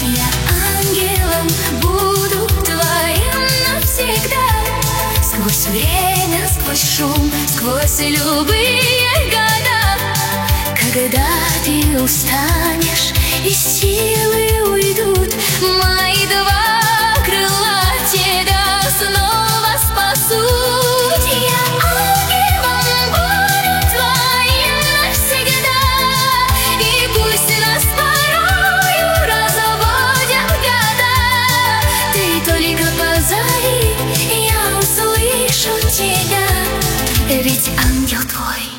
Я ангелом буду твоим навсегда. Сквозь время, сквозь шум, сквозь любые года. Когда ты устанешь и силы уйдут, мои два крыла тебя снова спасут. Я ангелом буду твоим навсегда. И пусть нас порою разводят года, ты только позови, я услышу тебя. Ведь ангел твой